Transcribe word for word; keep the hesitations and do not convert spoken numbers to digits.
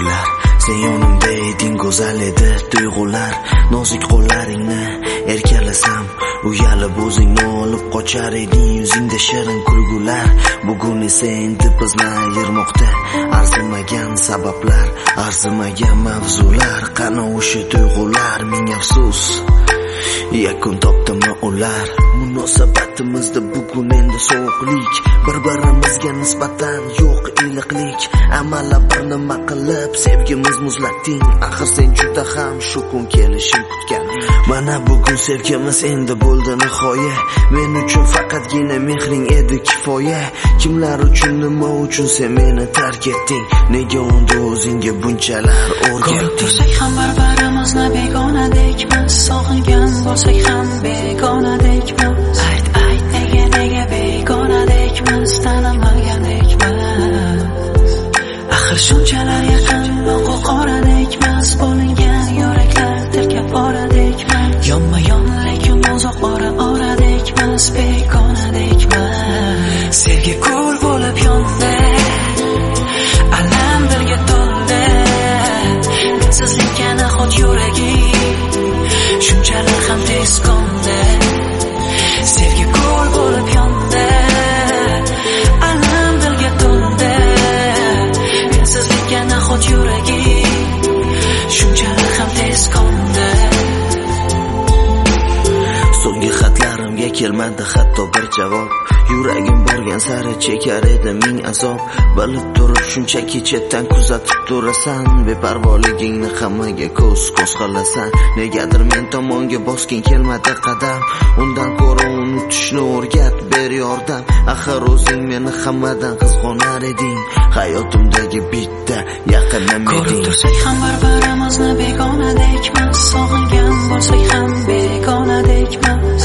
ko'zlar. Sen yonimda eding, go'zal edi tuyg'ular. Nozik qo'llaringni erkalasam, uyalib o'zingni olib qochar eding, yuzingda shirin kulgular. Bugun esa endi bizni ayirmoqda arzimagan sabablar, arzimagan mavzular. Qani o'sha tuyg'ular, ming afsus yakun topdimi ular. Munosabatimizda bugun endi sovuqlik, bir-birimizga nisbatan yo'q iliqlik. Amalla bir nima qilib sevgimiz muzlatding. Axir sen juda ham shu kun kelishini kutganding. Mana bugun sevgimiz endi bo'ldi nihoya. Men uchun faqatgina mehring edi kifoya. Kimlar uchun, nima uchun sen meni tark etding? Nega unda o'zingga bunchalar o'rgatding? Ko'rib tursak ham bir-birimizni begonadekmiz, sog'ingan bo'lsak ham begonadekmiz. Ayt ayt nega nega begonadekmiz, tanimagandekmiz. Axir shunchalar yaqin oqu qoradekmiz, bo'lingan yuraklar tirkab boradekmiz. Yonma yon lekin uzoq ora oradekmiz, begonadekmiz. Sevgi ko'l bo'lib yondi, alam dilga to'ldi. Mensizlikka nahot yuragi shunchalar ham tez qo'ndi. Sevgi ko'l bo'lib yondi, alam dilga to'ldi. Mensizlikka nahot yuragi shunchalar ham tez qo'ndi. So'nggi xatlarimga kelmadi hatto bir javob. Yuragim borgan sari chekar edi ming azob. Bilib turib shunchaki chetdan kuzatib turasan, beparvoligingni hammaga ko'z-ko'z qilasan. Negadir men tomonga bosging kelmadi qadam. Undan ko'ra unutishni o'rgat, ber yordam. Axir o'zing meni hammadan qizg'onar eding, hayotimdagi bitta yaqinim eding. Ko'rib tursak ham bir-birimizni begonadekmiz, sog'ingan bo'lsak ham begonadekmiz.